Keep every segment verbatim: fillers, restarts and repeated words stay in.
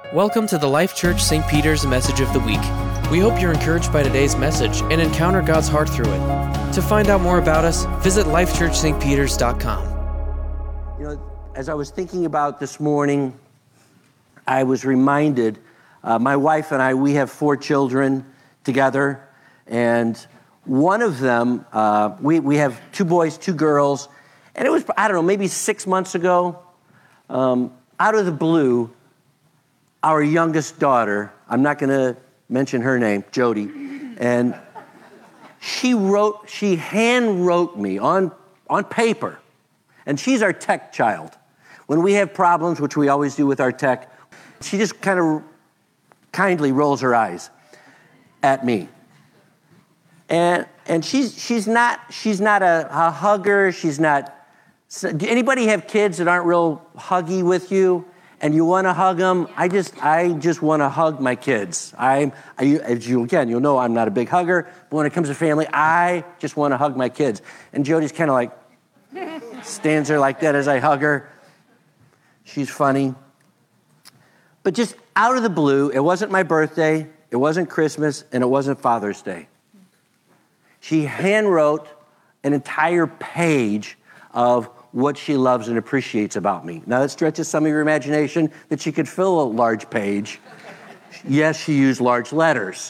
Welcome to the Life Church Saint Peter's Message of the Week. We hope you're encouraged by today's message and encounter God's heart through it. To find out more about us, visit life church st peters dot com. You know, as I was thinking about this morning, I was reminded, uh, my wife and I, we have four children together, and one of them, uh, we, we have two boys, two girls, and it was, I don't know, maybe six months ago, um, out of the blue, our youngest daughter, I'm not going to mention her name, Jody, and she wrote, she hand wrote me on, on paper, and she's our tech child. When we have problems, which we always do with our tech, she just kind of kindly rolls her eyes at me. And and she's she's not she's not a, a hugger, she's not, do anybody have kids that aren't real huggy with you? And you want to hug them? I just, I just want to hug my kids. I, I, as you again, you'll know I'm not a big hugger, but when it comes to family, I just want to hug my kids. And Jody's kind of like stands there like that as I hug her. She's funny, but just out of the blue, it wasn't my birthday, it wasn't Christmas, and it wasn't Father's Day. She hand wrote an entire page of what she loves and appreciates about me. Now that stretches some of your imagination that she could fill a large page. Yes, she used large letters.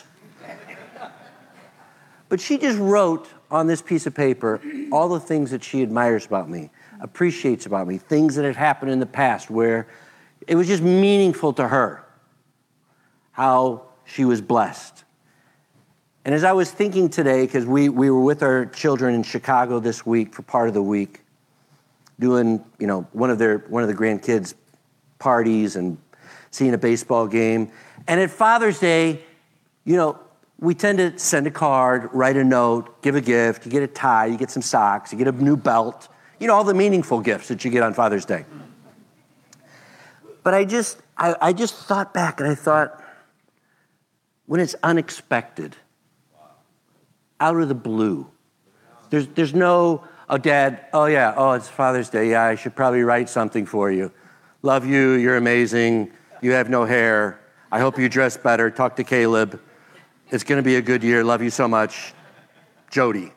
But she just wrote on this piece of paper all the things that she admires about me, appreciates about me, things that had happened in the past where it was just meaningful to her, how she was blessed. And as I was thinking today, because we, we were with our children in Chicago this week for part of the week, doing, you know, one of their one of the grandkids' parties and seeing a baseball game. And at Father's Day, you know, we tend to send a card, write a note, give a gift, you get a tie, you get some socks, you get a new belt, you know, all the meaningful gifts that you get on Father's Day. But I just, I, I just thought back and I thought, when it's unexpected, out of the blue, there's there's no, oh, Dad, oh, yeah, oh, it's Father's Day. Yeah, I should probably write something for you. Love you. You're amazing. You have no hair. I hope you dress better. Talk to Caleb. It's going to be a good year. Love you so much. Jody.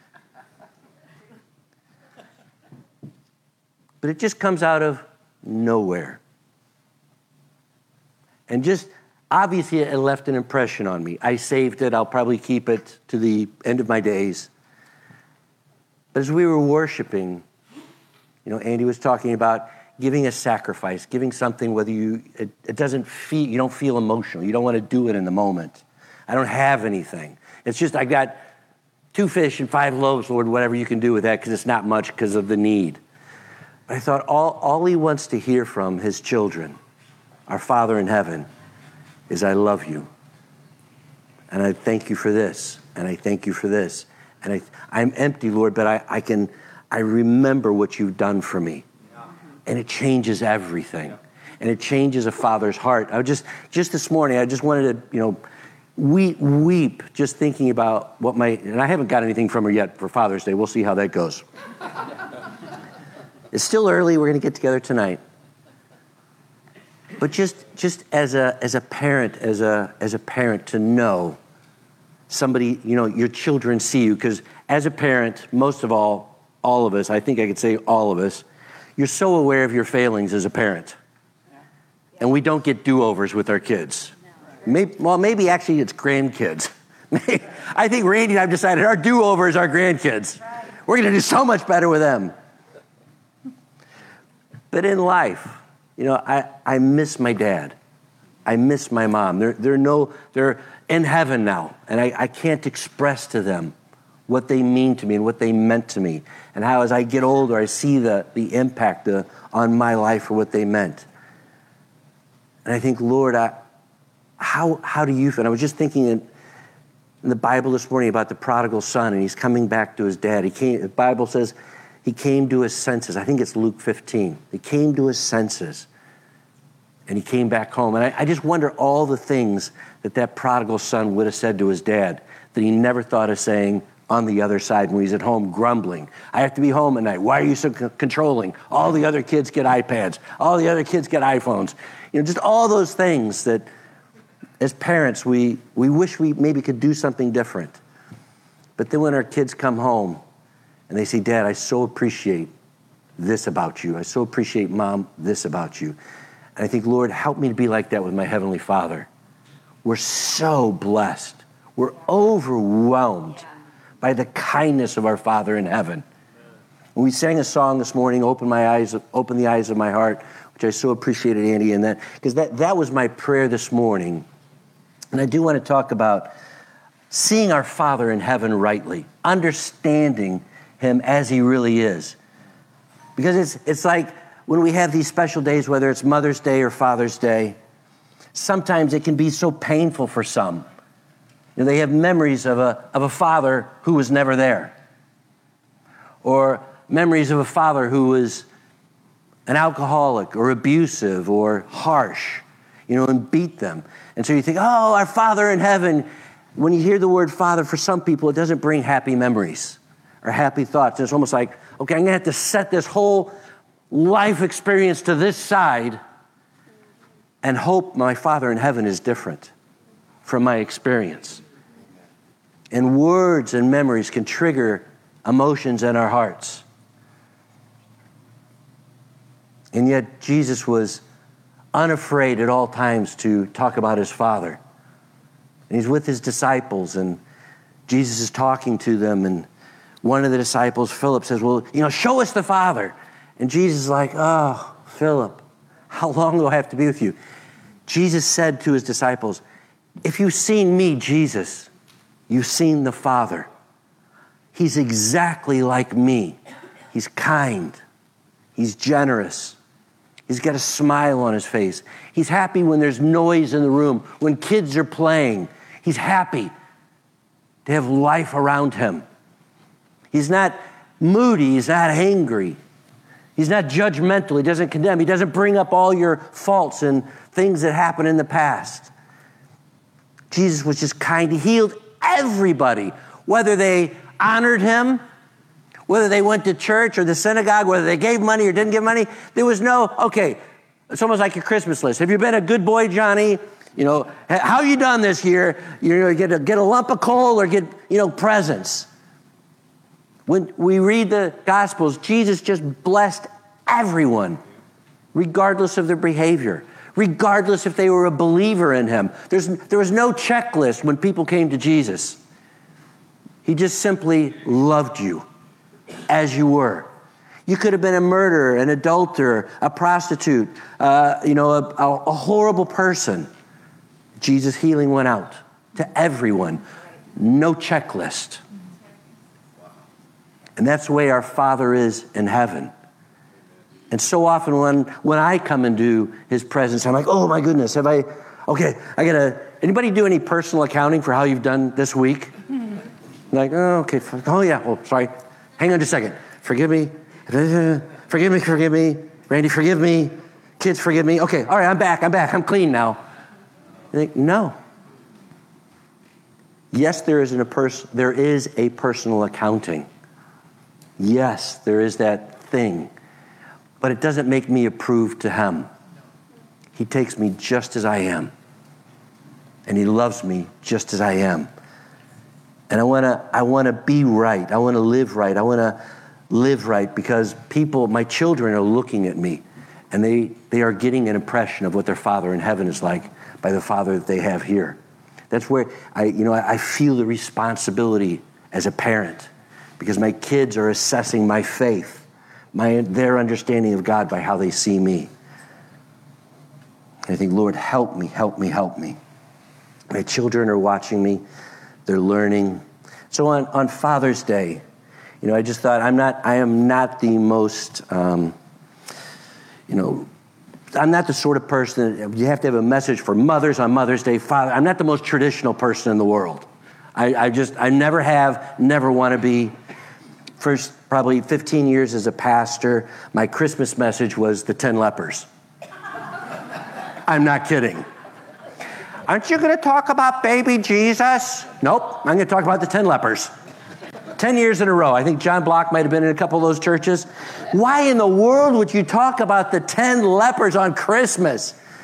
But it just comes out of nowhere. And just, obviously, it left an impression on me. I saved it. I'll probably keep it to the end of my days. But as we were worshiping, you know, Andy was talking about giving a sacrifice, giving something whether you, it, it doesn't feel, you don't feel emotional. You don't want to do it in the moment. I don't have anything. It's just, I got two fish and five loaves, Lord, whatever you can do with that, because it's not much because of the need. But I thought all, all he wants to hear from his children, our Father in heaven, is I love you. And I thank you for this. And I thank you for this. And I, I'm empty, Lord, but I, I can, I remember what you've done for me. And it changes everything. And it changes a father's heart. I just, just this morning, I just wanted to, you know, weep, weep just thinking about what my, and I haven't got anything from her yet for Father's Day. We'll see how that goes. It's still early. We're going to get together tonight. But just, just as a, as a parent, as a, as a parent to know somebody, you know, your children see you, because as a parent, most of all, all of us, I think I could say all of us, you're so aware of your failings as a parent. And we don't get do-overs with our kids. Maybe, well, maybe actually it's grandkids. I think Randy and I have decided our do-overs are grandkids. We're going to do so much better with them. But in life, you know, I, I miss my dad. I miss my mom. They're, they're no, they're in heaven now, and I, I can't express to them what they mean to me and what they meant to me, and how as I get older, I see the, the impact uh, on my life for what they meant. And I think, Lord, I, how how do you feel? And I was just thinking in, in the Bible this morning about the prodigal son, and he's coming back to his dad. He came. The Bible says he came to his senses. I think it's Luke fifteen. He came to his senses. And he came back home. And I, I just wonder all the things that that prodigal son would have said to his dad that he never thought of saying on the other side when he's at home grumbling. I have to be home at night. Why are you so c- controlling? All the other kids get iPads. All the other kids get iPhones. You know, just all those things that as parents, we, we wish we maybe could do something different. But then when our kids come home and they say, Dad, I so appreciate this about you. I so appreciate, Mom, this about you. And I think, Lord, help me to be like that with my Heavenly Father. We're so blessed. We're overwhelmed by the kindness of our Father in heaven. And we sang a song this morning, Open My Eyes, Open the Eyes of My Heart, which I so appreciated, Andy, and that, because that, that was my prayer this morning. And I do want to talk about seeing our Father in heaven rightly, understanding him as he really is. Because it's it's like when we have these special days, whether it's Mother's Day or Father's Day, sometimes it can be so painful for some. You know, they have memories of a of a father who was never there. Or memories of a father who was an alcoholic or abusive or harsh, you know, and beat them. And so you think, oh, our Father in heaven. When you hear the word Father, for some people, it doesn't bring happy memories or happy thoughts. It's almost like, okay, I'm going to have to set this whole life experience to this side and hope my Father in heaven is different from my experience. And words and memories can trigger emotions in our hearts. And yet Jesus was unafraid at all times to talk about his Father. And he's with his disciples, and Jesus is talking to them, and one of the disciples, Philip, says, well, you know, show us the Father. And Jesus is like, oh, Philip, how long do I have to be with you? Jesus said to his disciples, if you've seen me, Jesus, you've seen the Father. He's exactly like me. He's kind. He's generous. He's got a smile on his face. He's happy when there's noise in the room, when kids are playing. He's happy to have life around him. He's not moody. He's not angry. He's not judgmental. He doesn't condemn. He doesn't bring up all your faults and things that happened in the past. Jesus was just kind. He healed everybody, whether they honored him, whether they went to church or the synagogue, whether they gave money or didn't give money. There was no, okay, it's almost like your Christmas list. Have you been a good boy, Johnny? You know, how you done this year? You know, get a, get a lump of coal or get, you know, presents. When we read the Gospels, Jesus just blessed everyone, regardless of their behavior, regardless if they were a believer in him. There's, there was no checklist when people came to Jesus. He just simply loved you as you were. You could have been a murderer, an adulterer, a prostitute, uh, you know, a, a, a horrible person. Jesus' healing went out to everyone. No checklist. And that's the way our Father is in heaven. And so often when, when I come into his presence, I'm like, oh my goodness, have I, okay, I gotta, anybody do any personal accounting for how you've done this week? Like, oh, okay, oh yeah, oh, sorry. Hang on just a second. Forgive me. Forgive me, forgive me. Randy, forgive me. Kids, forgive me. Okay, all right, I'm back, I'm back, I'm clean now. I think, no. Yes, there is, a pers- there is a personal accounting. Yes, there is that thing. But it doesn't make me approved to him. He takes me just as I am. And he loves me just as I am. And I want to I want to be right. I want to live right. I want to live right because people, my children are looking at me and they, they are getting an impression of what their Father in heaven is like by the Father that they have here. That's where I, you know, I, I feel the responsibility as a parent because my kids are assessing my faith, my their understanding of God by how they see me. And I think, Lord, help me, help me, help me. My children are watching me. They're learning. So on, on Father's Day, you know, I just thought I'm not, I am not the most, um, you know, I'm not the sort of person that you have to have a message for mothers on Mother's Day, Father. I'm not the most traditional person in the world. I, I just, I never have, never want to be. First, probably fifteen years as a pastor, my Christmas message was the ten lepers. I'm not kidding. Aren't you going to talk about baby Jesus? Nope, I'm going to talk about the ten lepers. Ten years in a row. I think John Block might have been in a couple of those churches. Why in the world would you talk about the ten lepers on Christmas?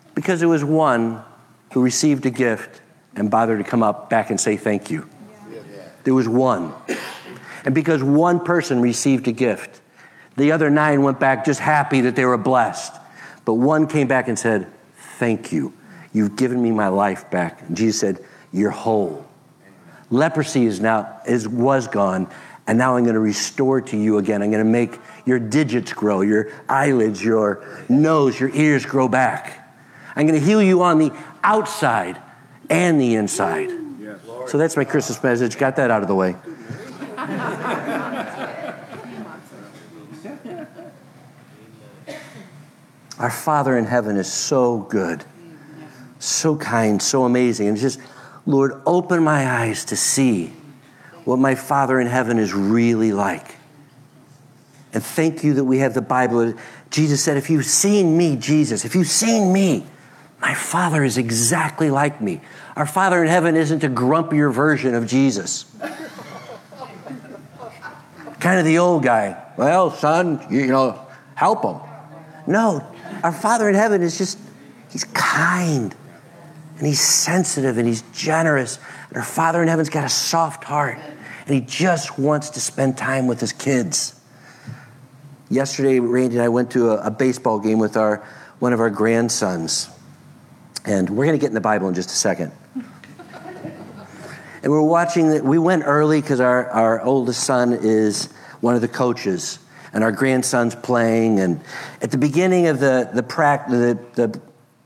Because there was one who received a gift and bothered to come up back and say thank you. There was one. And because one person received a gift, the other nine went back just happy that they were blessed. But one came back and said, thank you. You've given me my life back. And Jesus said, you're whole. Leprosy is now is was gone, and now I'm going to restore to you again. I'm going to make your digits grow, your eyelids, your nose, your ears grow back. I'm going to heal you on the outside and the inside. So that's my Christmas message. Got that out of the way. Our Father in heaven is so good, so kind, so amazing. And just, Lord, open my eyes to see what my Father in heaven is really like. And thank you that we have the Bible. Jesus said, if you've seen me, Jesus, if you've seen me, my Father is exactly like me. Our Father in heaven isn't a grumpier version of Jesus. Kind of the old guy. Well, son, you, you know, help him. No, our Father in heaven is just, he's kind. And he's sensitive and he's generous. And our Father in heaven's got a soft heart. And he just wants to spend time with his kids. Yesterday, Randy and I went to a, a baseball game with our one of our grandsons. And we're going to get in the Bible in just a second. And we're watching, the, we went early because our, our oldest son is one of the coaches. And our grandson's playing. And at the beginning of the, the, pra- the, the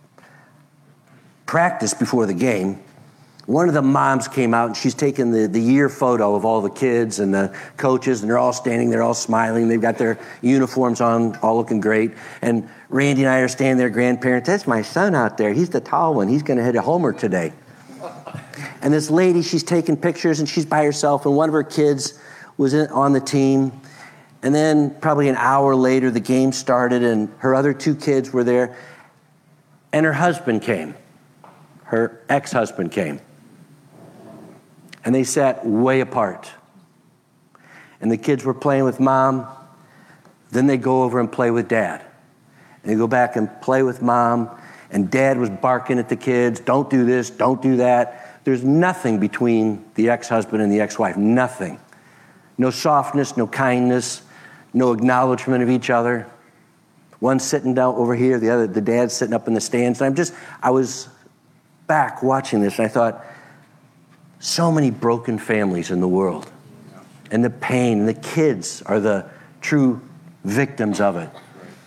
practice before the game, one of the moms came out and she's taken the, the year photo of all the kids and the coaches, and they're all standing, they're all smiling, they've got their uniforms on, all looking great. And Randy and I are standing there, grandparents, that's my son out there, he's the tall one, he's going to hit a homer today. And this lady, she's taking pictures and she's by herself, and one of her kids was in, on the team. And then probably an hour later, the game started and her other two kids were there, and her husband came. Her ex-husband came. And they sat way apart. And the kids were playing with mom. Then they go over and play with dad. And they go back and play with mom. And dad was barking at the kids. Don't do this, don't do that. There's nothing between the ex-husband and the ex-wife. Nothing. No softness, no kindness, no acknowledgement of each other. One sitting down over here, the other, the dad's sitting up in the stands. And I'm just, I was back watching this, and I thought, so many broken families in the world, and the pain, and the kids are the true victims of it.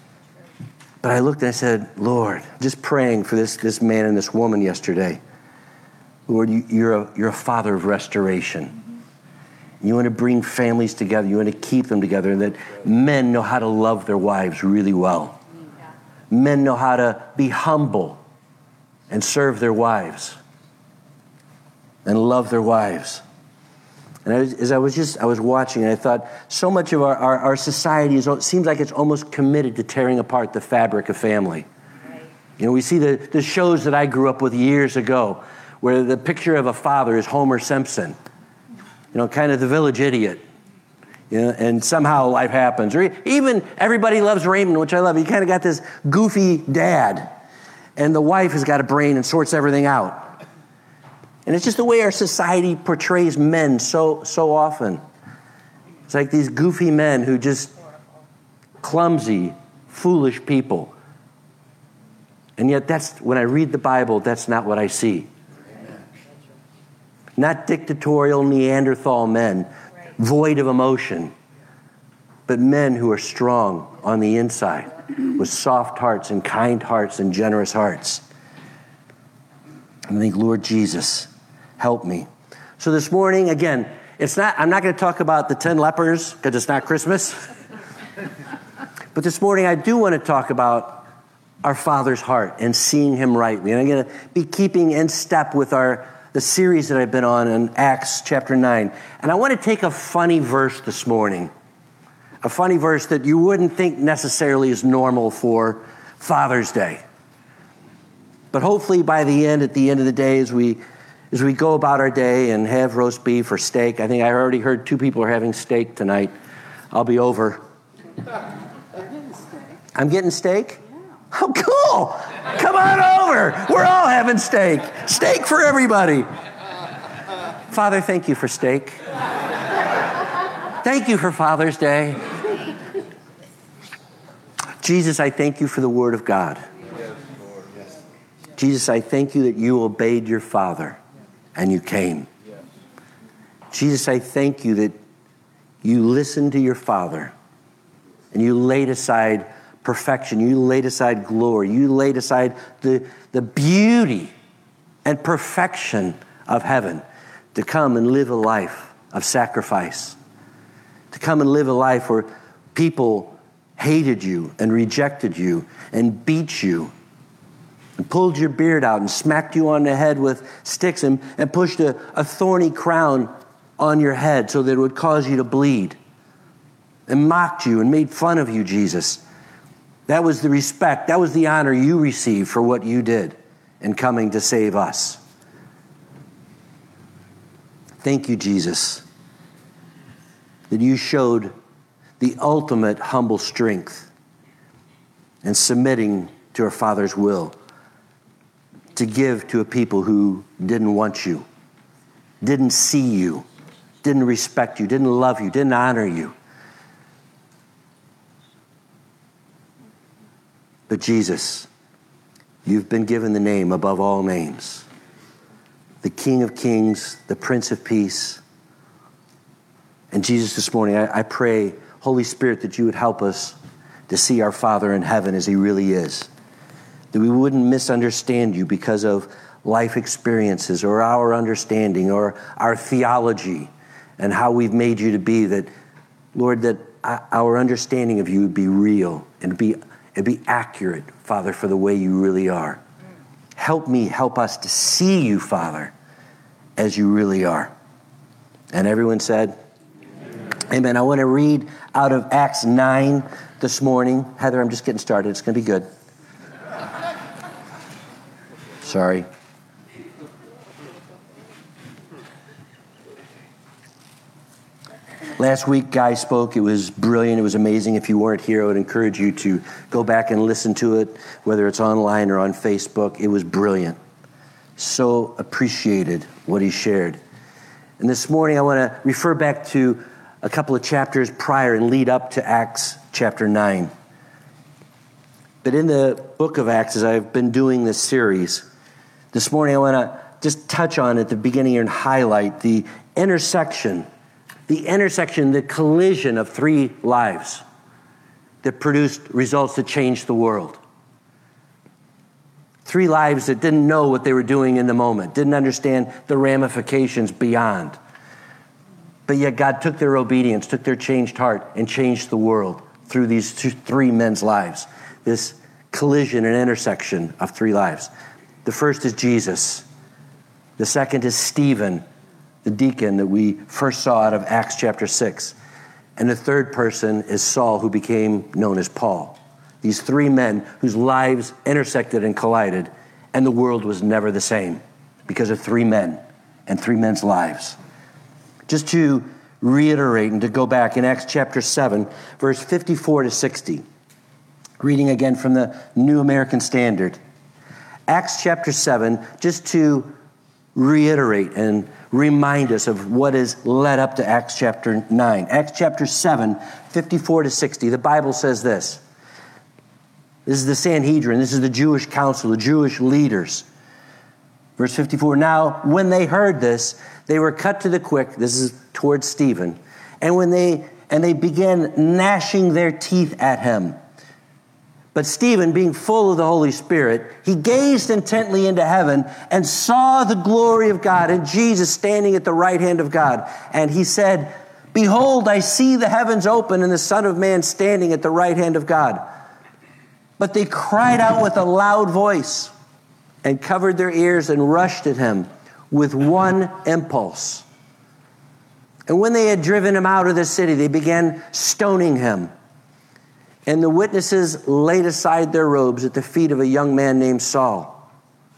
But I looked and I said, Lord, just praying for this, this man and this woman yesterday. Lord, you, you're, a, you're a Father of restoration. You want to bring families together. You want to keep them together, and that men know how to love their wives really well. Men know how to be humble and serve their wives and love their wives. And I was, as I was just, I was watching, and I thought, so much of our, our, our society is, it seems like it's almost committed to tearing apart the fabric of family. Right. You know, we see the, the shows that I grew up with years ago, where the picture of a father is Homer Simpson, you know, kind of the village idiot. You know, and somehow life happens. Or even Everybody Loves Raymond, which I love. You kind of got this goofy dad, and the wife has got a brain and sorts everything out. And it's just the way our society portrays men so so often. It's like these goofy men who just clumsy, foolish people. And yet that's, when I read the Bible, that's not what I see. Not dictatorial Neanderthal men, void of emotion, but men who are strong on the inside with soft hearts and kind hearts and generous hearts. And I think, Lord Jesus, help me. So this morning, again, it's not, I'm not going to talk about the ten lepers because it's not Christmas. But this morning, I do want to talk about our Father's heart and seeing him rightly. And I'm going to be keeping in step with our the series that I've been on in Acts chapter nine. And I want to take a funny verse this morning. A funny verse that you wouldn't think necessarily is normal for Father's Day. But hopefully by the end, at the end of the day, as we as we go about our day and have roast beef or steak, I think I already heard two people are having steak tonight. I'll be over. I'm getting steak? Oh, full. Come on over. We're all having steak. Steak for everybody. Father, thank you for steak. Thank you for Father's Day. Jesus, I thank you for the Word of God. Jesus, I thank you that you obeyed your Father and you came. Jesus, I thank you that you listened to your Father and you laid aside perfection. You laid aside glory. You laid aside the, the beauty and perfection of heaven to come and live a life of sacrifice, to come and live a life where people hated you and rejected you and beat you and pulled your beard out and smacked you on the head with sticks and, and pushed a, a thorny crown on your head so that it would cause you to bleed and mocked you and made fun of you, Jesus. That was the respect, that was the honor you received for what you did in coming to save us. Thank you, Jesus, that you showed the ultimate humble strength and submitting to our Father's will to give to a people who didn't want you, didn't see you, didn't respect you, didn't love you, didn't honor you. But Jesus, you've been given the name above all names, the King of Kings, the Prince of Peace. And Jesus, this morning, I, I pray, Holy Spirit, that you would help us to see our Father in heaven as he really is, that we wouldn't misunderstand you because of life experiences or our understanding or our theology and how we've made you to be, that, Lord, that our understanding of you would be real and be, and be accurate, Father, for the way you really are. Help me, help us to see you, Father, as you really are. And everyone said, Amen. Amen. I want to read out of Acts nine this morning. Heather, I'm just getting started. It's going to be good. Sorry. Last week, Guy spoke. It was brilliant. It was amazing. If you weren't here, I would encourage you to go back and listen to it, whether it's online or on Facebook. It was brilliant. So appreciated what he shared. And this morning, I want to refer back to a couple of chapters prior and lead up to Acts chapter nine. But in the book of Acts, as I've been doing this series, this morning I want to just touch on at the beginning and highlight the intersection, the intersection, the collision of three lives that produced results that changed the world. Three lives that didn't know what they were doing in the moment, didn't understand the ramifications beyond. But yet God took their obedience, took their changed heart, and changed the world through these two, three men's lives. This collision and intersection of three lives. The first is Jesus. The second is Stephen, the deacon that we first saw out of Acts chapter six. And the third person is Saul, who became known as Paul. These three men whose lives intersected and collided, and the world was never the same because of three men and three men's lives. Just to reiterate and to go back in Acts chapter seven, verse fifty-four to sixty, reading again from the New American Standard. Acts chapter seven, just to reiterate and remind us of what is led up to Acts chapter nine. Acts chapter seven, fifty-four to sixty, the Bible says this. This is the Sanhedrin. This is the Jewish council, the Jewish leaders. Verse fifty-four, now when they heard this, they were cut to the quick. This is towards Stephen. And when they and they began gnashing their teeth at him. But Stephen, being full of the Holy Spirit, he gazed intently into heaven and saw the glory of God and Jesus standing at the right hand of God. And he said, behold, I see the heavens open and the Son of Man standing at the right hand of God. But they cried out with a loud voice and covered their ears and rushed at him with one impulse. And when they had driven him out of the city, they began stoning him. And the witnesses laid aside their robes at the feet of a young man named Saul.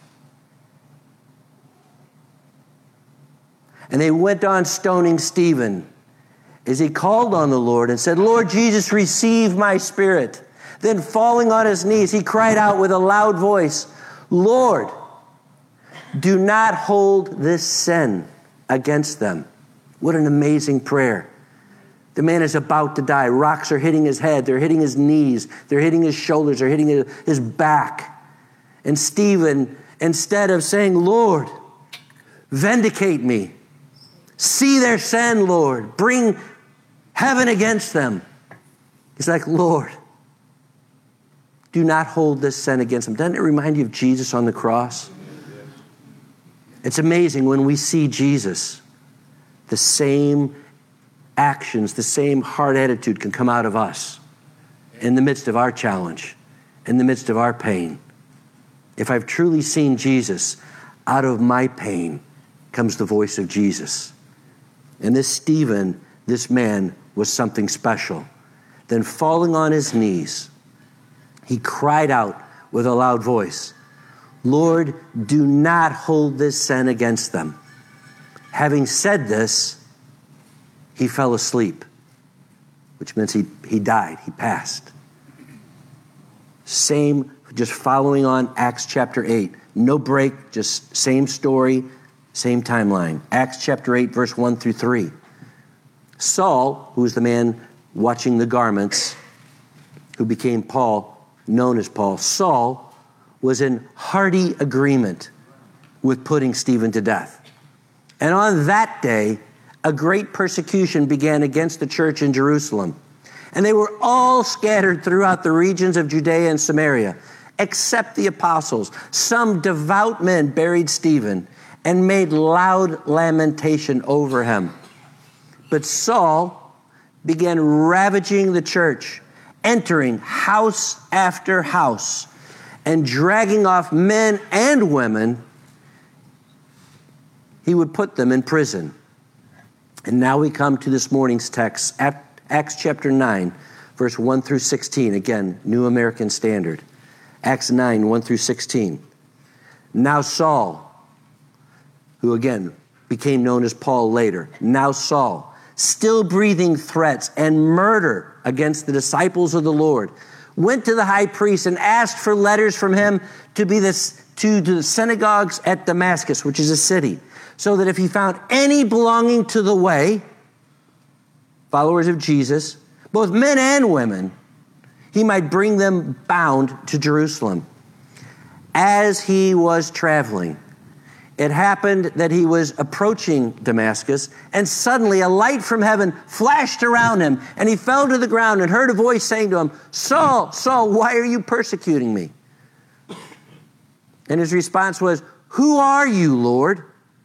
And they went on stoning Stephen as he called on the Lord and said, Lord Jesus, receive my spirit. Then falling on his knees, he cried out with a loud voice, Lord, do not hold this sin against them. What an amazing prayer. The man is about to die. Rocks are hitting his head. They're hitting his knees. They're hitting his shoulders. They're hitting his back. And Stephen, instead of saying, Lord, vindicate me. See their sin, Lord. Bring heaven against them. He's like, Lord, do not hold this sin against them. Doesn't it remind you of Jesus on the cross? It's amazing when we see Jesus, the same actions, the same hard attitude can come out of us in the midst of our challenge, in the midst of our pain. If I've truly seen Jesus, out of my pain comes the voice of Jesus. And this Stephen, this man, was something special. Then falling on his knees, he cried out with a loud voice, Lord, do not hold this sin against them. Having said this, he fell asleep, which means he, he died, he passed. Same, just following on Acts chapter eight. No break, just same story, same timeline. Acts chapter eight, verse one through three. Saul, who was the man watching the garments, who became Paul, known as Paul, Saul was in hearty agreement with putting Stephen to death. And on that day, a great persecution began against the church in Jerusalem. And they were all scattered throughout the regions of Judea and Samaria, except the apostles. Some devout men buried Stephen and made loud lamentation over him. But Saul began ravaging the church, entering house after house, and dragging off men and women. He would put them in prison. And now we come to this morning's text, Acts chapter nine, verse one through sixteen. Again, New American Standard. Acts nine, one through sixteen. Now Saul, who again became known as Paul later, now Saul, still breathing threats and murder against the disciples of the Lord, went to the high priest and asked for letters from him to be this, to, to the synagogues at Damascus, which is a city, so that if he found any belonging to the way, followers of Jesus, both men and women, he might bring them bound to Jerusalem. As he was traveling, it happened that he was approaching Damascus, and suddenly a light from heaven flashed around him, and he fell to the ground and heard a voice saying to him, Saul, Saul, why are you persecuting me? And his response was, who are you, Lord?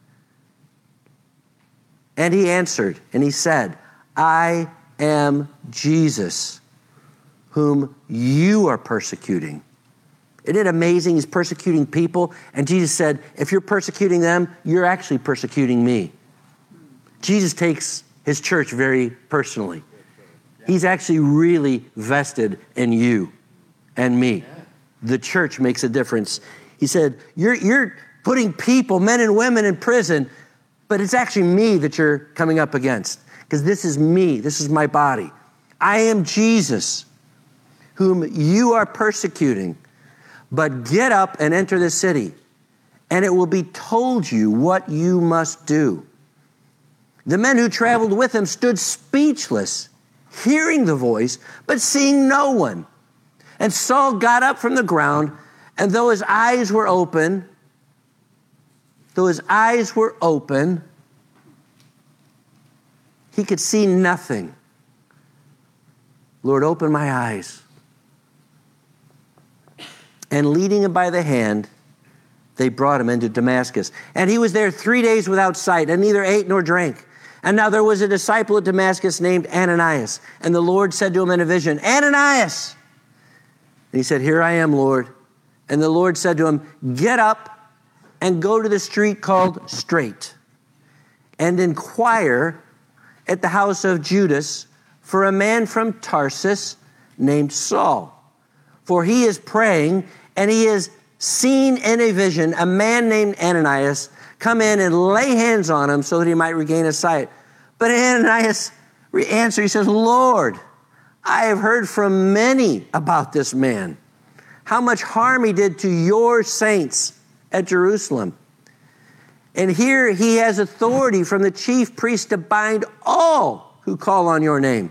And he answered, and he said, I am Jesus, whom you are persecuting. Isn't it amazing? He's persecuting people. And Jesus said, if you're persecuting them, you're actually persecuting me. Jesus takes his church very personally. He's actually really vested in you and me. The church makes a difference. He said, you're, you're putting people, men and women, in prison, but it's actually me that you're coming up against, because this is me. This is my body. I am Jesus, whom you are persecuting. But get up and enter the city, and it will be told you what you must do. The men who traveled with him stood speechless, hearing the voice, but seeing no one. And Saul got up from the ground, and though his eyes were open, though his eyes were open, he could see nothing. Lord, open my eyes. And leading him by the hand, they brought him into Damascus. And he was there three days without sight, and neither ate nor drank. And now there was a disciple at Damascus named Ananias. And the Lord said to him in a vision, Ananias! And he said, here I am, Lord. And the Lord said to him, get up and go to the street called Straight, and inquire at the house of Judas for a man from Tarsus named Saul. For he is praying, and he has seen in a vision a man named Ananias come in and lay hands on him so that he might regain his sight. But Ananias answered, he says, Lord, I have heard from many about this man, how much harm he did to your saints at Jerusalem. And here he has authority from the chief priest to bind all who call on your name.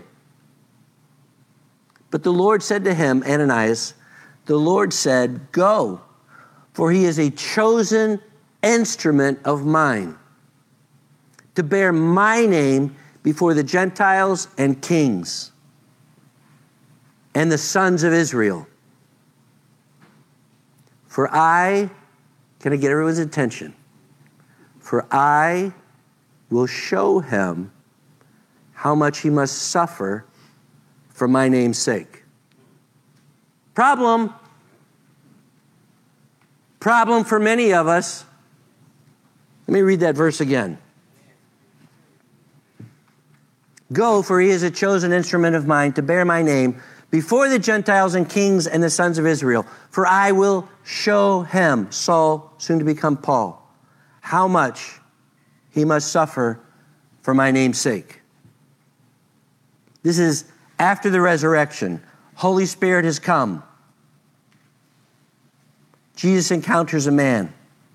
But the Lord said to him, Ananias, the Lord said, go, for he is a chosen instrument of mine to bear my name before the Gentiles and kings and the sons of Israel. For I, can I get everyone's attention? For I will show him how much he must suffer for my name's sake. Problem. Problem for many of us. Let me read that verse again. Go, for he is a chosen instrument of mine to bear my name before the Gentiles and kings and the sons of Israel. For I will show him, Saul, soon to become Paul, how much he must suffer for my name's sake. This is after the resurrection. Holy Spirit has come. Jesus encounters a man.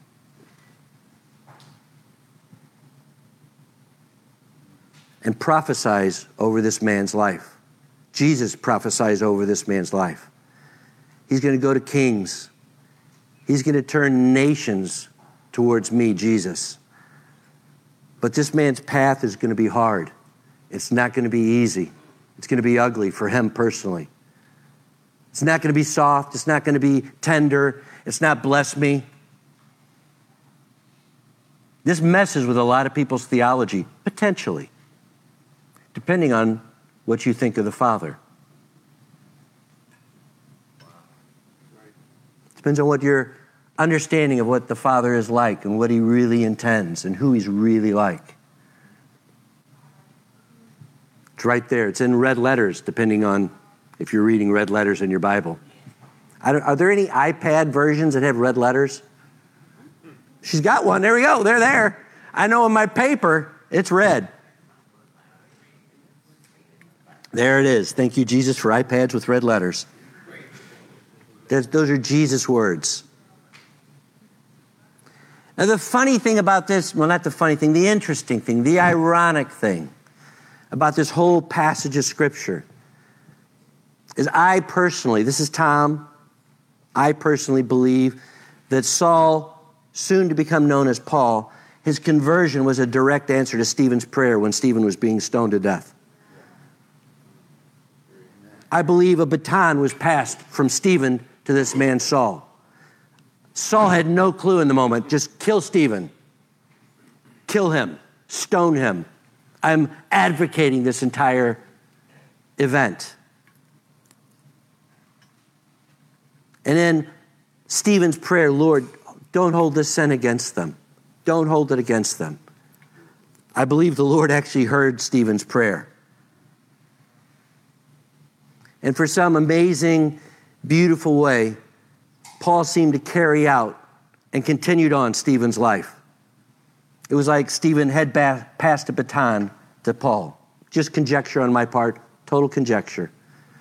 And prophesies over this man's life. Jesus prophesies over this man's life. He's going to go to kings. He's going to turn nations towards me, Jesus. But this man's path is going to be hard. It's not going to be easy. It's going to be ugly for him personally. It's not going to be soft. It's not going to be tender. It's not bless me. This messes with a lot of people's theology, potentially, depending on what you think of the Father. Depends on what your understanding of what the Father is like and what he really intends and who he's really like. It's right there. It's in red letters, depending on if you're reading red letters in your Bible. I don't, are there any iPad versions that have red letters? She's got one. There we go. They're there. I know in my paper, it's red. There it is. Thank you, Jesus, for iPads with red letters. There's, those are Jesus' words. Now, the funny thing about this, well, not the funny thing, the interesting thing, the ironic thing about this whole passage of Scripture is I personally, this is Tom, I personally believe that Saul, soon to become known as Paul, his conversion was a direct answer to Stephen's prayer when Stephen was being stoned to death. I believe a baton was passed from Stephen to this man Saul. Saul had no clue in the moment. Just kill Stephen. Kill him. Stone him. I'm advocating this entire event. And then Stephen's prayer, Lord, don't hold this sin against them. Don't hold it against them. I believe the Lord actually heard Stephen's prayer. And for some amazing, beautiful way, Paul seemed to carry out and continued on Stephen's life. It was like Stephen had ba- passed a baton to Paul. Just conjecture on my part, total conjecture.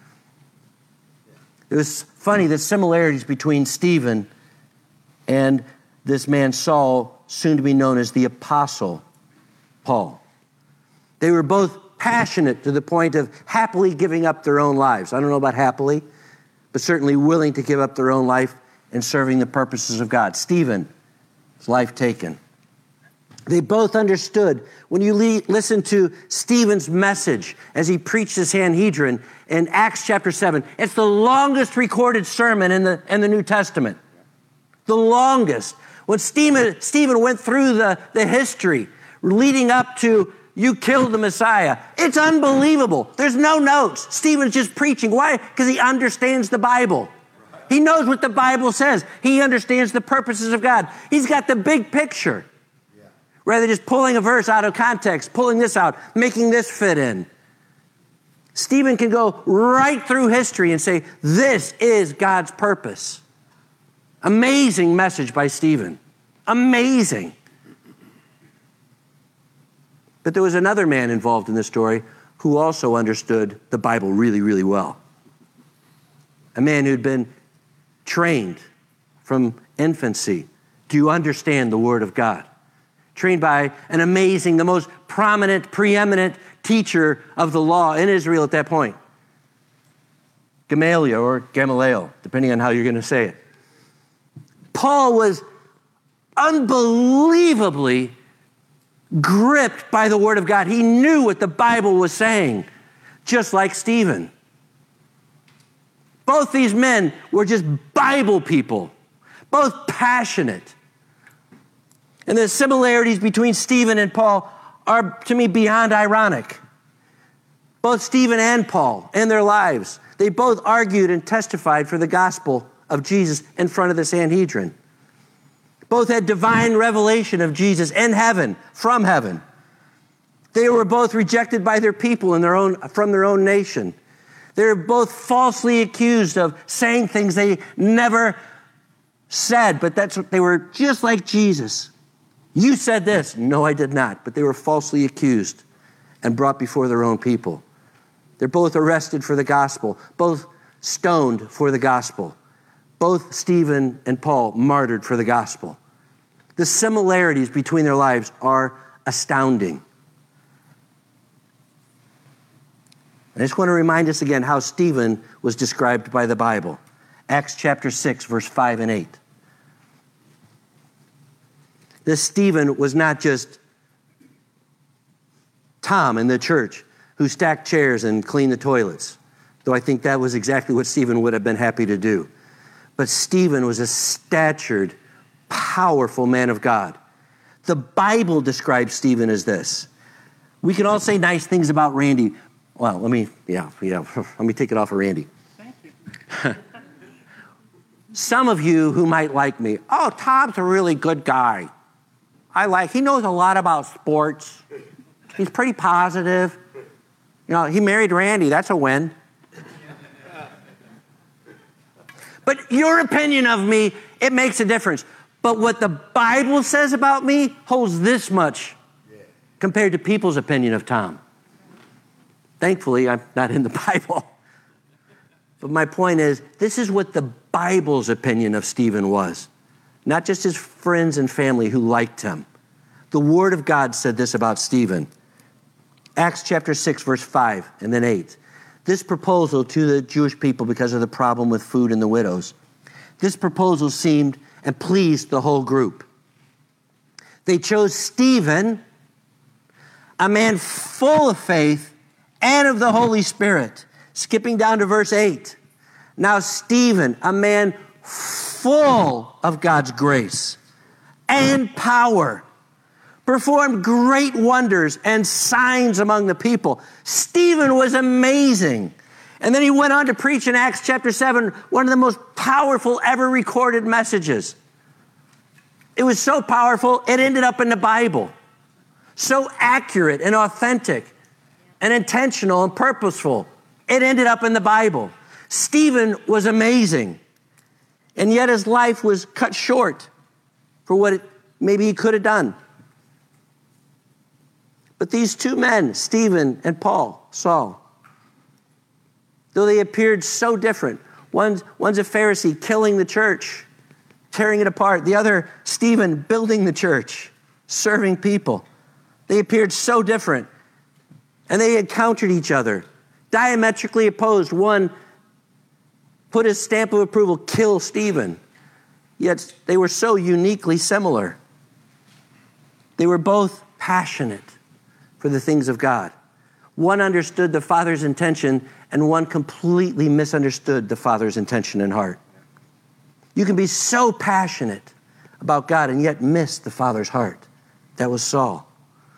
It was funny, the similarities between Stephen and this man Saul, soon to be known as the Apostle Paul. They were both passionate to the point of happily giving up their own lives. I don't know about happily, but certainly willing to give up their own life and serving the purposes of God. Stephen, his life taken. They both understood. When you le- listen to Stephen's message as he preached the Sanhedrin in Acts chapter seven, it's the longest recorded sermon in the, in the New Testament. The longest. When Stephen, Stephen went through the, the history leading up to you killed the Messiah. It's unbelievable. There's no notes. Stephen's just preaching. Why? Because he understands the Bible. He knows what the Bible says. He understands the purposes of God. He's got the big picture. Rather than just pulling a verse out of context, pulling this out, making this fit in. Stephen can go right through history and say, this is God's purpose. Amazing message by Stephen. Amazing. But there was another man involved in this story who also understood the Bible really, really well. A man who'd been trained from infancy to understand the Word of God. Trained by an amazing, the most prominent, preeminent teacher of the law in Israel at that point. Gamaliel or Gamaliel, depending on how you're going to say it. Paul was unbelievably gripped by the Word of God. He knew what the Bible was saying, just like Stephen. Both these men were just Bible people, both passionate. And the similarities between Stephen and Paul are, to me, beyond ironic. Both Stephen and Paul, in their lives, they both argued and testified for the gospel of Jesus in front of the Sanhedrin. Both had divine revelation of Jesus in heaven, from heaven. They were both rejected by their people in their own, from their own nation. They were both falsely accused of saying things they never said, but that's what they were, just like Jesus. You said this. No, I did not. But they were falsely accused and brought before their own people. They're both arrested for the gospel, both stoned for the gospel. Both Stephen and Paul martyred for the gospel. The similarities between their lives are astounding. I just want to remind us again how Stephen was described by the Bible. Acts chapter six, verse five and eight. This Stephen was not just Tom in the church who stacked chairs and cleaned the toilets, though I think that was exactly what Stephen would have been happy to do. But Stephen was a statured, powerful man of God. The Bible describes Stephen as this. We can all say nice things about Randy. Well, let me, yeah, yeah, let me take it off of Randy. Thank you. Some of you who might like me, oh, Tom's a really good guy. I like, he knows a lot about sports. He's pretty positive. You know, he married Randy, that's a win. But your opinion of me, it makes a difference. But what the Bible says about me holds this much compared to people's opinion of Tom. Thankfully, I'm not in the Bible. But my point is, this is what the Bible's opinion of Stephen was. Not just his friends and family who liked him. The Word of God said this about Stephen. Acts chapter six, verse five, and then eight. This proposal to the Jewish people, because of the problem with food and the widows, this proposal seemed and pleased the whole group. They chose Stephen, a man full of faith and of the Holy Spirit. Skipping down to verse eight. Now Stephen, a man full of God's grace and power, performed great wonders and signs among the people. Stephen was amazing. And then he went on to preach in Acts chapter seven, one of the most powerful ever recorded messages. It was so powerful, it ended up in the Bible. So accurate and authentic and intentional and purposeful, it ended up in the Bible. Stephen was amazing. And yet his life was cut short for what it, maybe he could have done. But these two men, Stephen and Paul, Saul, though they appeared so different, one's, one's a Pharisee killing the church, tearing it apart. The other, Stephen, building the church, serving people. They appeared so different. And they encountered each other, diametrically opposed. One put his stamp of approval, kill Stephen. Yet they were so uniquely similar. They were both passionate for the things of God. One understood the Father's intention, and one completely misunderstood the Father's intention and heart. You can be so passionate about God and yet miss the Father's heart. That was Saul.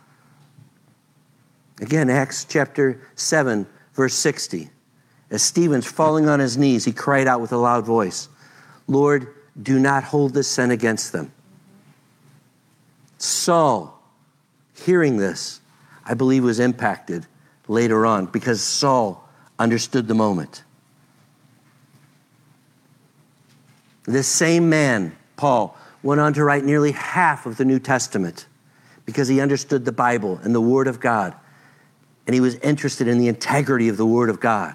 Again, Acts chapter seven, verse sixty. As Stephen's falling on his knees, he cried out with a loud voice, Lord, do not hold this sin against them. Saul, hearing this, I believe was impacted later on because Saul understood the moment. This same man, Paul, went on to write nearly half of the New Testament because he understood the Bible and the Word of God. And he was interested in the integrity of the Word of God.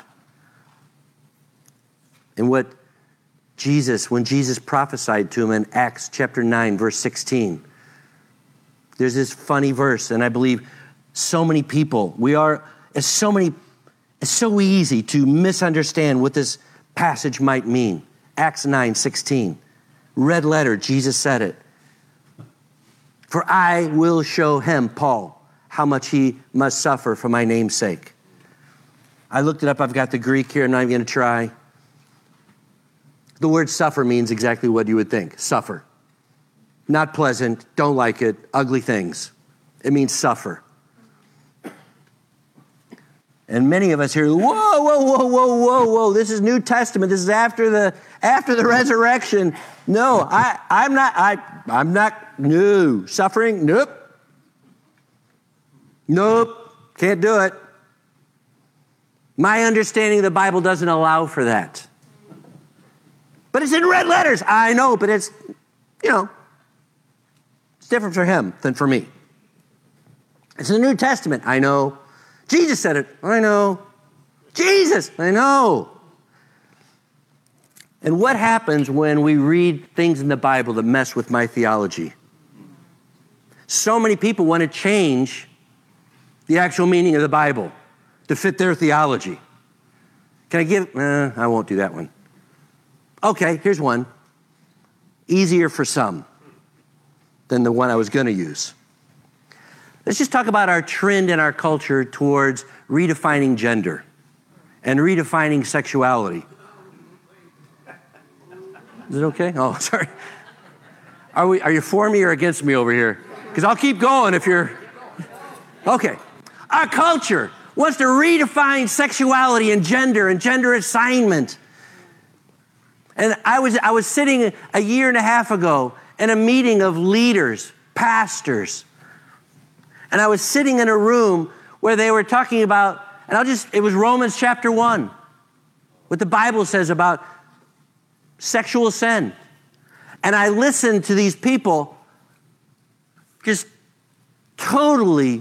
And what Jesus, when Jesus prophesied to him in Acts chapter nine, verse sixteen, there's this funny verse, and I believe so many people, we are, it's so many, it's so easy to misunderstand what this passage might mean. Acts nine sixteen, red letter, Jesus said it. For I will show him, Paul, how much he must suffer for my name's sake. I looked it up. I've got the Greek here. I'm not even going to try. The word suffer means exactly what you would think. Suffer. Not pleasant, don't like it, ugly things. It means suffer. And many of us here, whoa, whoa, whoa, whoa, whoa, whoa. This is New Testament. This is after the after the resurrection. No, I, I'm not, I, I'm not, no. Suffering, nope. Nope, can't do it. My understanding of the Bible doesn't allow for that. But it's in red letters. I know, but it's, you know, it's different for him than for me. It's in the New Testament. I know. Jesus said it. I know. Jesus, I know. And what happens when we read things in the Bible that mess with my theology? So many people want to change the actual meaning of the Bible to fit their theology. Can I give? Uh, I won't do that one. Okay, here's one. Easier for some than the one I was going to use. Let's just talk about our trend in our culture towards redefining gender and redefining sexuality. Is it okay? Oh, sorry. Are we? Are you for me or against me over here? Because I'll keep going if you're... Okay. Our culture wants to redefine sexuality and gender and gender assignment. And I was I was sitting a year and a half ago in a meeting of leaders, pastors, and I was sitting in a room where they were talking about, and I'll just, it was Romans chapter one, what the Bible says about sexual sin. And I listened to these people just totally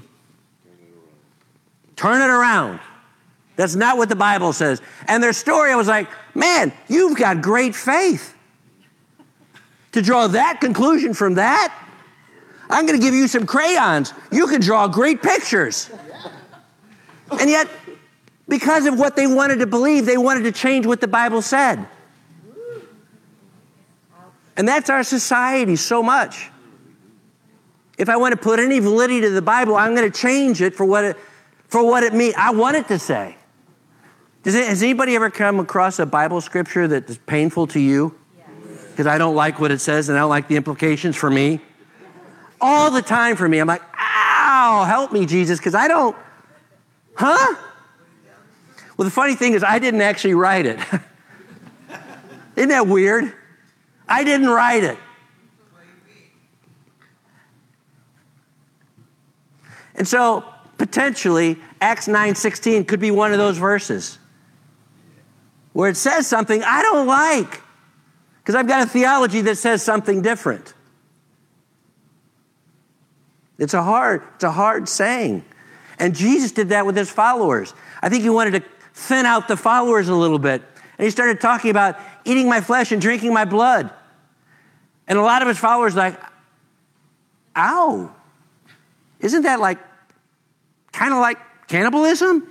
turn it around. That's not what the Bible says. And their story, I was like, man, you've got great faith. To draw that conclusion from that, I'm going to give you some crayons. You can draw great pictures. And yet, because of what they wanted to believe, they wanted to change what the Bible said. And that's our society so much. If I want to put any validity to the Bible, I'm going to change it for what it, for what it means. I want it to say. Does it, has anybody ever come across a Bible scripture that is painful to you? Because I don't like what it says and I don't like the implications for me. All the time for me. I'm like, ow, help me, Jesus, because I don't, huh? Well, the funny thing is I didn't actually write it. Isn't that weird? I didn't write it. And so, potentially, Acts nine sixteen could be one of those verses where it says something I don't like because I've got a theology that says something different. It's a hard, it's a hard saying. And Jesus did that with his followers. I think he wanted to thin out the followers a little bit. And he started talking about eating my flesh and drinking my blood. And a lot of his followers like, ow, isn't that like, kind of like cannibalism?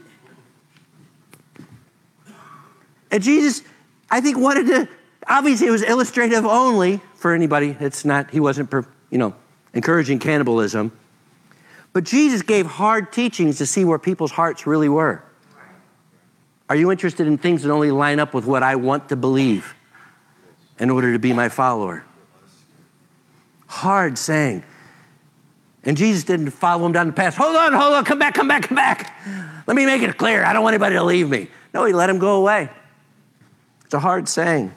And Jesus, I think, wanted to, obviously it was illustrative only for anybody. It's not, he wasn't, you know, encouraging cannibalism. But Jesus gave hard teachings to see where people's hearts really were. Are you interested in things that only line up with what I want to believe in order to be my follower? Hard saying. And Jesus didn't follow him down the path. Hold on, hold on, come back, come back, come back. Let me make it clear. I don't want anybody to leave me. No, he let him go away. It's a hard saying.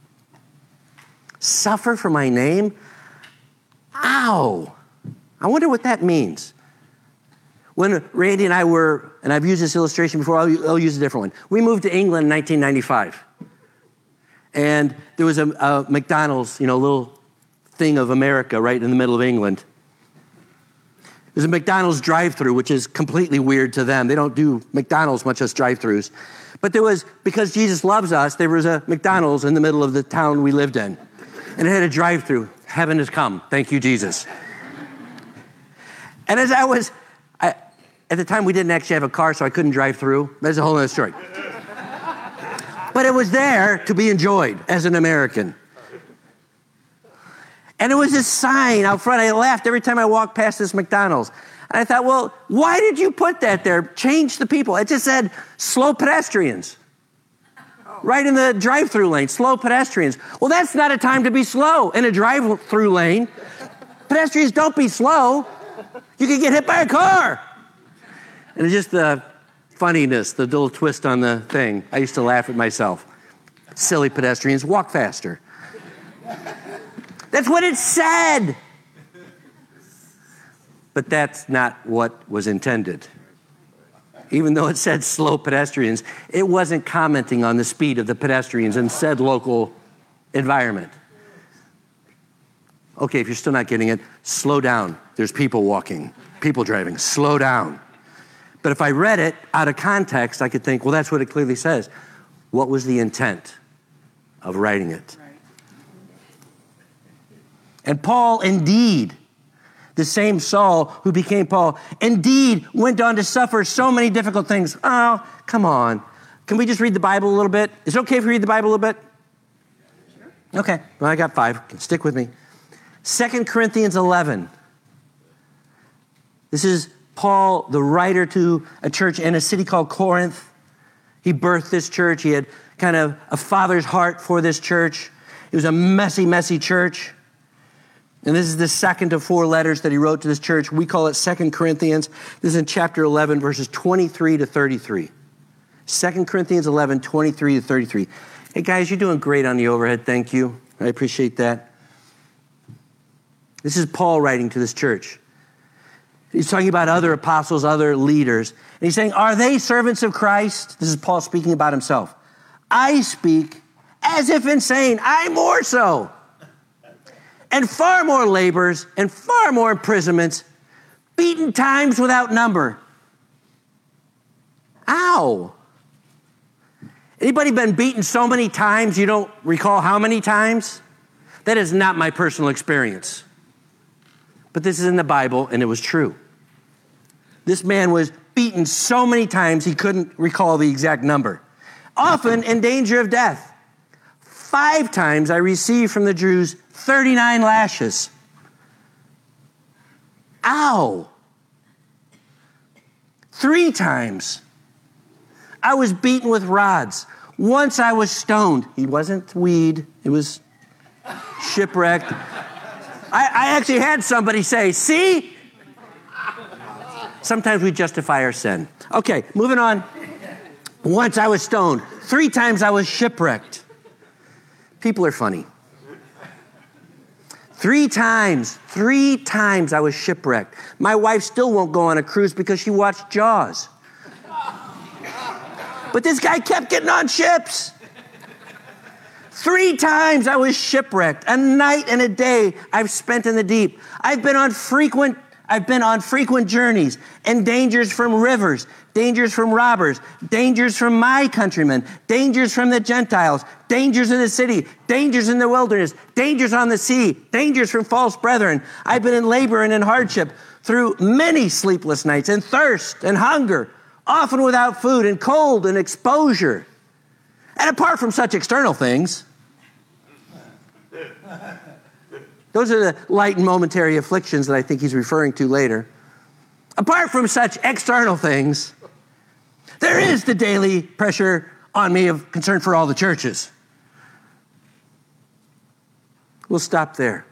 Suffer for my name? Ow. I wonder what that means. When Randy and I were, and I've used this illustration before, I'll, I'll use a different one. We moved to England in nineteen ninety-five. And there was a, a McDonald's, you know, little thing of America right in the middle of England. There's a McDonald's drive-thru, which is completely weird to them. They don't do McDonald's, much as drive-thrus. But there was, because Jesus loves us, there was a McDonald's in the middle of the town we lived in. And it had a drive-thru. Heaven has come. Thank you, Jesus. And as I was, I, at the time we didn't actually have a car, so I couldn't drive through. That's a whole other story. But it was there to be enjoyed as an American. And it was this sign out front. I laughed every time I walked past this McDonald's. And I thought, well, why did you put that there? Change the people. It just said slow pedestrians. Right in the drive-through lane, slow pedestrians. Well, that's not a time to be slow in a drive-through lane. Pedestrians, don't be slow. You could get hit by a car. And it's just the funniness, the little twist on the thing. I used to laugh at myself. Silly pedestrians, walk faster. That's what it said. But that's not what was intended. Even though it said slow pedestrians, it wasn't commenting on the speed of the pedestrians in said local environment. Okay, if you're still not getting it, slow down. There's people walking, people driving. Slow down. But if I read it out of context, I could think, well, that's what it clearly says. What was the intent of writing it? And Paul, indeed, the same Saul who became Paul, indeed went on to suffer so many difficult things. Oh, come on. Can we just read the Bible a little bit? Is it okay if we read the Bible a little bit? Okay, well, I got five. Stick with me. Second Corinthians eleven. This is Paul, the writer to a church in a city called Corinth. He birthed this church. He had kind of a father's heart for this church. It was a messy, messy church. And this is the second of four letters that he wrote to this church. We call it Second Corinthians. This is in chapter eleven, verses twenty-three to thirty-three. Second Corinthians eleven, twenty-three to thirty-three. Hey, guys, you're doing great on the overhead. Thank you. I appreciate that. This is Paul writing to this church. He's talking about other apostles, other leaders. And he's saying, are they servants of Christ? This is Paul speaking about himself. I speak as if insane. I more so. And far more labors and far more imprisonments, beaten times without number. Ow. Anybody been beaten so many times you don't recall how many times? That is not my personal experience. But this is in the Bible, and it was true. This man was beaten so many times he couldn't recall the exact number. Often in danger of death. Five times I received from the Jews thirty-nine lashes. Ow. Three times I was beaten with rods. Once I was stoned. He wasn't weed. It was shipwrecked. I, I actually had somebody say, see? Sometimes we justify our sin. Okay, moving on. Once I was stoned. Three times I was shipwrecked. People are funny. Three times, three times I was shipwrecked. My wife still won't go on a cruise because she watched Jaws. But this guy kept getting on ships. Three times I was shipwrecked. A night and a day I've spent in the deep. I've been on frequent, I've been on frequent journeys and dangers from rivers, dangers from robbers, dangers from my countrymen, dangers from the Gentiles, dangers in the city, dangers in the wilderness, dangers on the sea, dangers from false brethren. I've been in labor and in hardship through many sleepless nights and thirst and hunger, often without food and cold and exposure. And apart from such external things, those are the light and momentary afflictions that I think he's referring to later. Apart from such external things, there is the daily pressure on me of concern for all the churches. We'll stop there.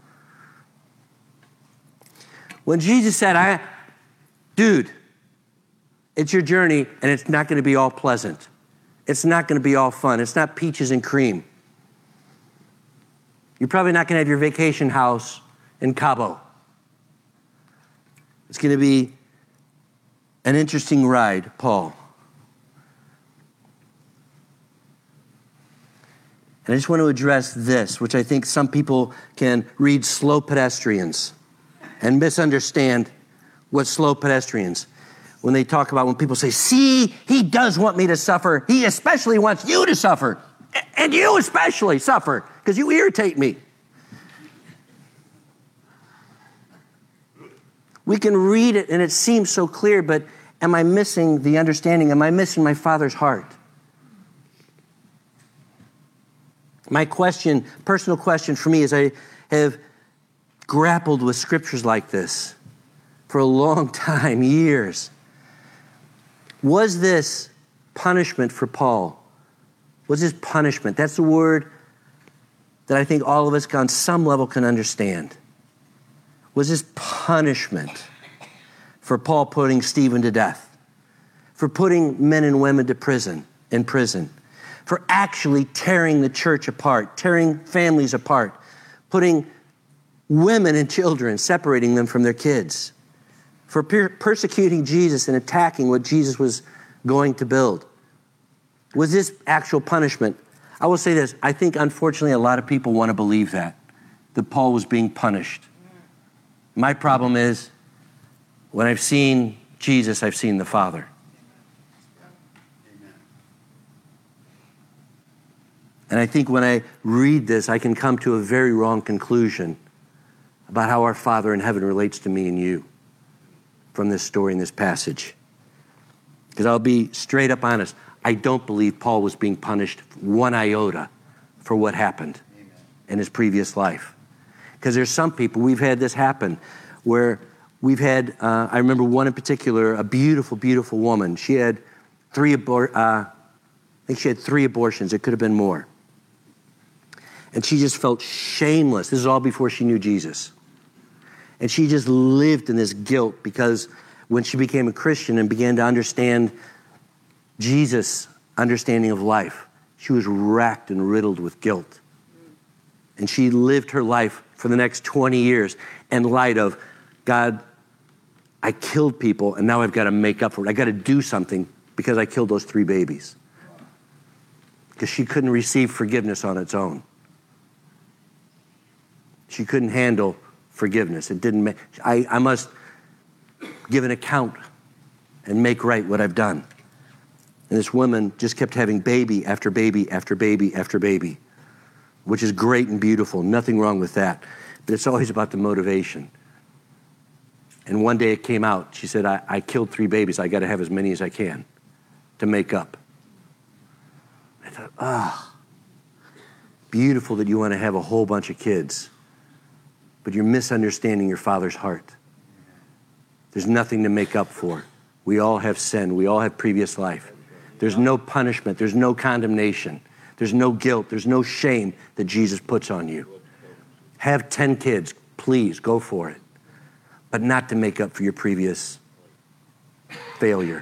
When Jesus said, I, dude, it's your journey and it's not going to be all pleasant. It's not going to be all fun. It's not peaches and cream. You're probably not going to have your vacation house in Cabo. It's going to be an interesting ride, Paul. And I just want to address this, which I think some people can read slow pedestrians and misunderstand what slow pedestrians, when they talk about, when people say, see, he does want me to suffer. He especially wants you to suffer. And you especially suffer because you irritate me. We can read it and it seems so clear, but am I missing the understanding? Am I missing my Father's heart? My question, personal question for me, as I have grappled with scriptures like this for a long time, years, was this punishment for Paul? Was this punishment? That's the word that I think all of us on some level can understand. Was this punishment for Paul putting Stephen to death, for putting men and women to prison, in prison, for actually tearing the church apart, tearing families apart, putting women and children, separating them from their kids, for per- persecuting Jesus and attacking what Jesus was going to build? Was this actual punishment? I will say this, I think unfortunately a lot of people want to believe that, that Paul was being punished. My problem is, when I've seen Jesus, I've seen the Father. And I think when I read this, I can come to a very wrong conclusion about how our Father in heaven relates to me and you from this story and this passage. Because I'll be straight up honest, I don't believe Paul was being punished one iota for what happened Amen. In his previous life. Because there's some people, we've had this happen, where we've had, uh, I remember one in particular, a beautiful, beautiful woman. She had three, abor- uh, I think she had three abortions. It could have been more. And she just felt shameless. This is all before she knew Jesus. And she just lived in this guilt because when she became a Christian and began to understand Jesus' understanding of life, she was racked and riddled with guilt. And she lived her life for the next twenty years in light of, God, I killed people and now I've got to make up for it. I got to do something because I killed those three babies. Because she couldn't receive forgiveness on its own. She couldn't handle forgiveness. It didn't make, I, I must give an account and make right what I've done. And this woman just kept having baby after baby after baby after baby, which is great and beautiful. Nothing wrong with that. But it's always about the motivation. And one day it came out. She said, I, I killed three babies. I got to have as many as I can to make up. I thought, ah, oh, beautiful that you want to have a whole bunch of kids, but you're misunderstanding your Father's heart. There's nothing to make up for. We all have sin. We all have previous life. There's no punishment. There's no condemnation. There's no guilt. There's no shame that Jesus puts on you. Have ten kids. Please, go for it. But not to make up for your previous failure.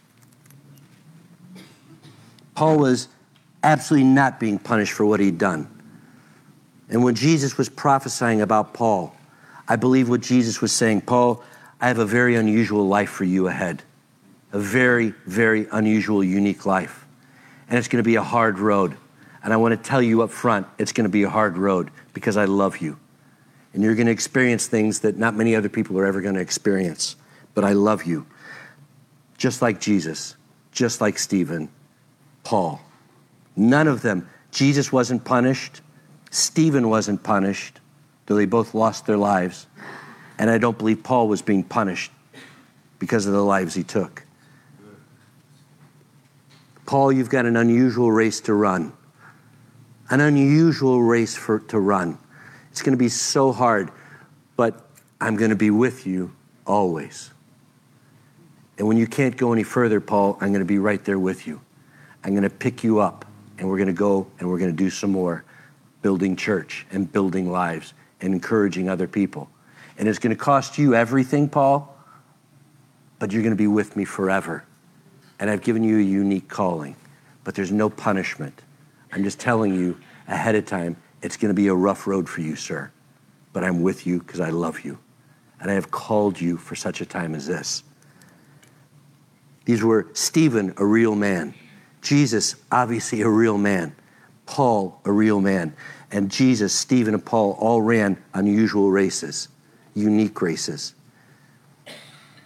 Paul was absolutely not being punished for what he'd done. And when Jesus was prophesying about Paul, I believe what Jesus was saying, Paul, I have a very unusual life for you ahead. A very, very unusual, unique life. And it's going to be a hard road. And I want to tell you up front, it's going to be a hard road because I love you. And you're going to experience things that not many other people are ever going to experience. But I love you. Just like Jesus, just like Stephen, Paul. None of them. Jesus wasn't punished. Stephen wasn't punished, though they both lost their lives. And I don't believe Paul was being punished because of the lives he took. Paul, you've got an unusual race to run. An unusual race for to run. It's going to be so hard, but I'm going to be with you always. And when you can't go any further, Paul, I'm going to be right there with you. I'm going to pick you up, and we're going to go, and we're going to do some more building church and building lives and encouraging other people. And it's going to cost you everything, Paul, but you're going to be with me forever. And I've given you a unique calling, but there's no punishment. I'm just telling you ahead of time, it's going to be a rough road for you, sir. But I'm with you because I love you. And I have called you for such a time as this. These were Stephen, a real man. Jesus, obviously a real man. Paul, a real man. And Jesus, Stephen, and Paul all ran unusual races, unique races.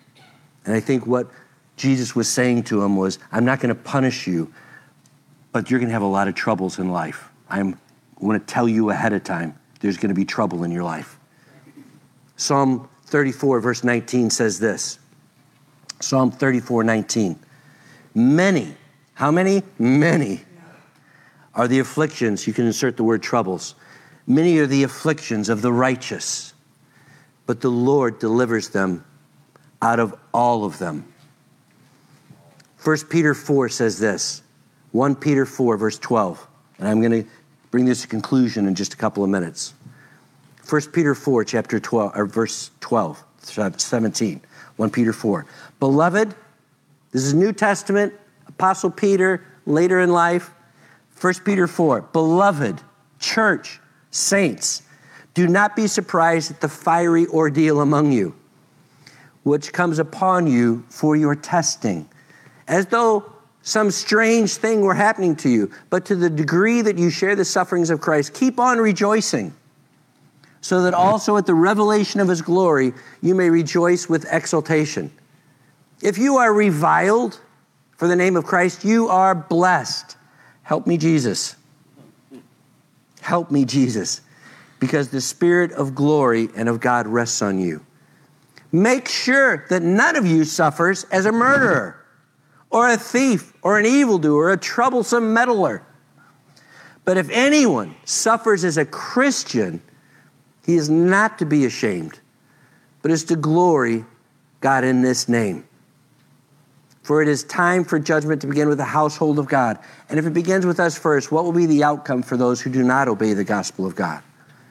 And I think what Jesus was saying to him was, I'm not going to punish you, but you're going to have a lot of troubles in life. I'm going to tell you ahead of time, there's going to be trouble in your life. Psalm thirty-four, verse nineteen says this. Psalm thirty-four, nineteen. Many, how many? Many are the afflictions, you can insert the word troubles. Many are the afflictions of the righteous, but the Lord delivers them out of all of them. First Peter four says this. First Peter four, verse twelve. And I'm going to bring this to conclusion in just a couple of minutes. First Peter four, chapter twelve, or verse twelve, seventeen. First Peter four. Beloved, this is New Testament, Apostle Peter, later in life. First Peter four. Beloved, church, saints, do not be surprised at the fiery ordeal among you, which comes upon you for your testing, as though some strange thing were happening to you. But to the degree that you share the sufferings of Christ, keep on rejoicing, so that also at the revelation of his glory, you may rejoice with exultation. If you are reviled for the name of Christ, you are blessed. Help me, Jesus. Help me, Jesus, because the Spirit of glory and of God rests on you. Make sure that none of you suffers as a murderer, or a thief, or an evildoer, or a troublesome meddler. But if anyone suffers as a Christian, he is not to be ashamed, but is to glory God in this name. For it is time for judgment to begin with the household of God. And if it begins with us first, what will be the outcome for those who do not obey the gospel of God?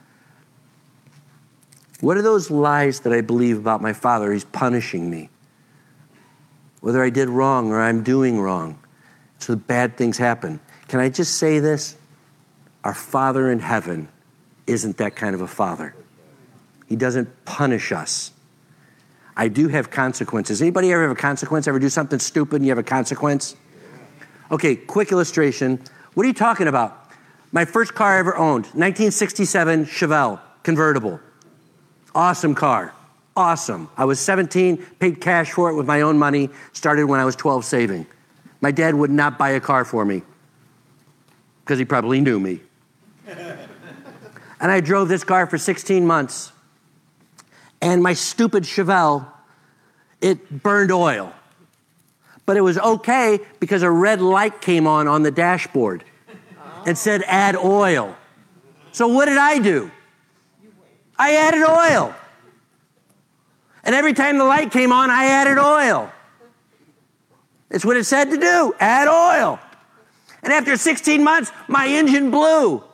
What are those lies that I believe about my Father? He's punishing me. Whether I did wrong or I'm doing wrong. So bad things happen. Can I just say this? Our Father in heaven isn't that kind of a Father. He doesn't punish us. I do have consequences. Anybody ever have a consequence? Ever do something stupid and you have a consequence? Okay, quick illustration. What are you talking about? My first car I ever owned, nineteen sixty-seven Chevelle convertible. Awesome car. Awesome. I was seventeen, paid cash for it with my own money, started when I was twelve saving. My dad would not buy a car for me because he probably knew me. And I drove this car for sixteen months. And my stupid Chevelle, it burned oil. But it was okay because a red light came on on the dashboard and said add oil. So what did I do? I added oil. And every time the light came on, I added oil. It's what it said to do, add oil. And after sixteen months, my engine blew.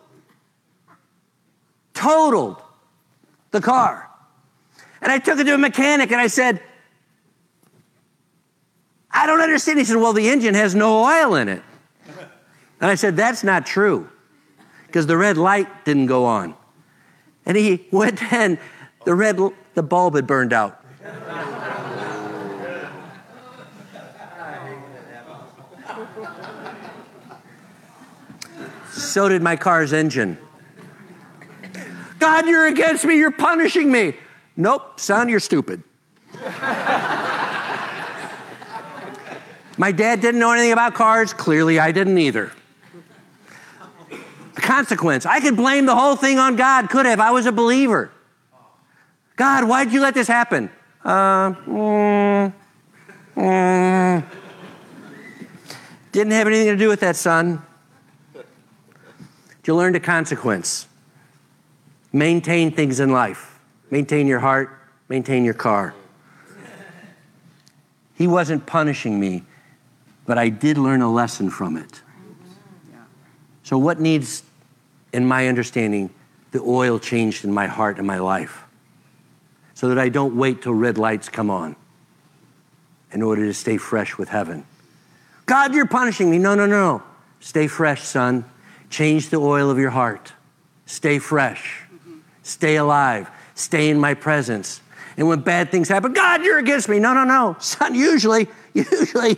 Totaled the car. And I took it to a mechanic and I said, I don't understand. He said, well, the engine has no oil in it. And I said, that's not true, because the red light didn't go on. And he went and the red, the bulb had burned out. So did my car's engine. God, you're against me. You're punishing me. Nope, son, you're stupid. My dad didn't know anything about cars. Clearly, I didn't either. The consequence. I could blame the whole thing on God. Could have. I was a believer. God, why did you let this happen? Uh, mm, mm. Didn't have anything to do with that, son. You learned a consequence. Maintain things in life. Maintain your heart. Maintain your car. He wasn't punishing me, but I did learn a lesson from it. So what needs, in my understanding, the oil changed in my heart and my life so that I don't wait till red lights come on in order to stay fresh with heaven? God, you're punishing me. No, no, no. Stay fresh, son. Change the oil of your heart. Stay fresh. Stay alive. Stay in my presence. And when bad things happen, God, you're against me. No, no, no. Son, usually, usually,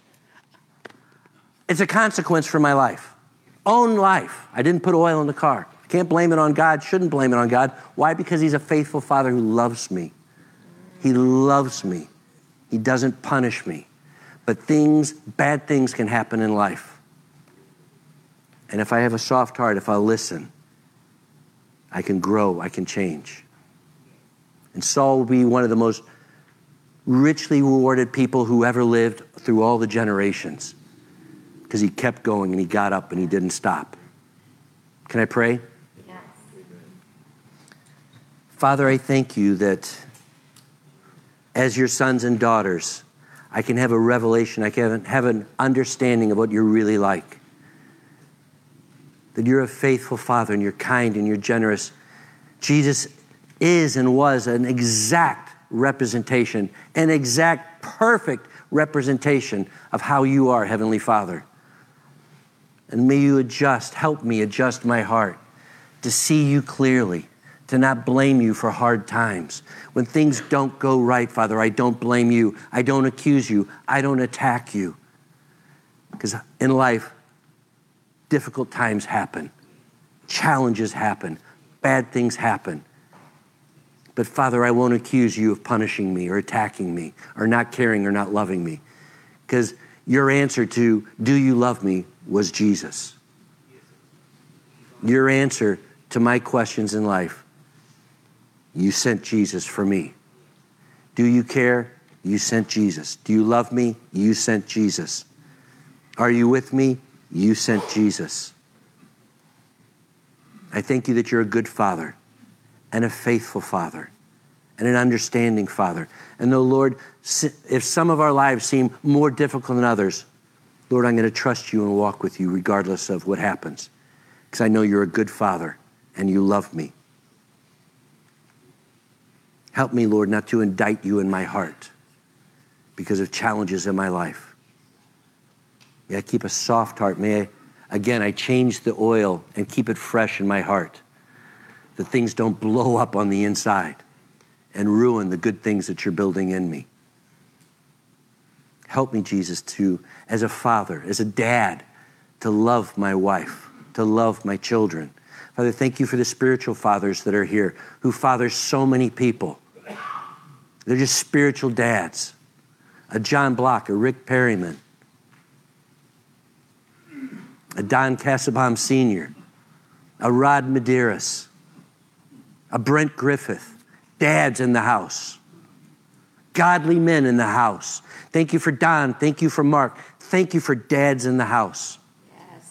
it's a consequence for my life. Own life. I didn't put oil in the car. Can't blame it on God. Shouldn't blame it on God. Why? Because he's a faithful Father who loves me. He loves me. He doesn't punish me. But things, bad things can happen in life. And if I have a soft heart, if I listen, I can grow, I can change. And Saul will be one of the most richly rewarded people who ever lived through all the generations, because he kept going and he got up and he didn't stop. Can I pray? Yes. Father, I thank you that as your sons and daughters, I can have a revelation, I can have an understanding of what you're really like. That you're a faithful Father and you're kind and you're generous. Jesus is and was an exact representation, an exact perfect representation of how you are, Heavenly Father. And may you adjust, help me adjust my heart to see you clearly, to not blame you for hard times. When things don't go right, Father, I don't blame you. I don't accuse you. I don't attack you. Because in life, difficult times happen. Challenges happen. Bad things happen. But Father, I won't accuse you of punishing me or attacking me or not caring or not loving me. Because your answer to, do you love me, was Jesus. Your answer to my questions in life, you sent Jesus for me. Do you care? You sent Jesus. Do you love me? You sent Jesus. Are you with me? You sent Jesus. I thank you that you're a good Father and a faithful Father and an understanding Father. And though, Lord, if some of our lives seem more difficult than others, Lord, I'm going to trust you and walk with you regardless of what happens, because I know you're a good Father and you love me. Help me, Lord, not to indict you in my heart because of challenges in my life. May I keep a soft heart. May I, again, I change the oil and keep it fresh in my heart, that things don't blow up on the inside and ruin the good things that you're building in me. Help me, Jesus, to, as a father, as a dad, to love my wife, to love my children. Father, thank you for the spiritual fathers that are here who father so many people. They're just spiritual dads. A John Block, a Rick Perryman, a Don Casabom Senior, a Rod Medeiros, a Brent Griffith. Dads in the house. Godly men in the house. Thank you for Don. Thank you for Mark. Thank you for dads in the house. Yes.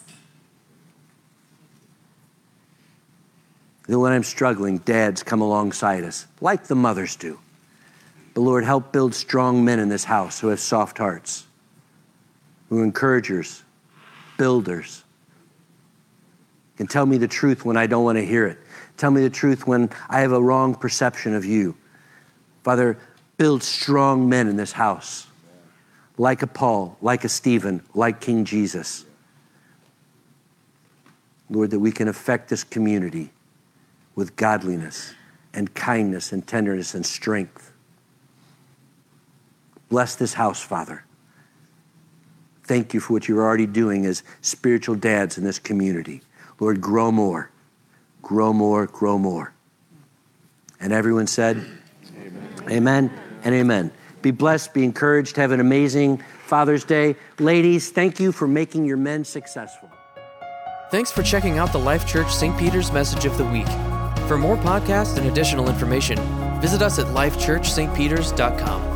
Then when I'm struggling, dads come alongside us, like the mothers do. But Lord, help build strong men in this house who have soft hearts, who are encouragers, builders, can tell me the truth when I don't want to hear it. Tell me the truth when I have a wrong perception of you. Father, build strong men in this house, like a Paul, like a Stephen, like King Jesus. Lord, that we can affect this community with godliness and kindness and tenderness and strength. Bless this house, Father. Thank you for what you're already doing as spiritual dads in this community. Lord, grow more, grow more, grow more. And everyone said, amen, amen and amen. Be blessed, be encouraged, have an amazing Father's Day. Ladies, thank you for making your men successful. Thanks for checking out the Life Church Saint Peter's Message of the Week. For more podcasts and additional information, visit us at life church st peters dot com.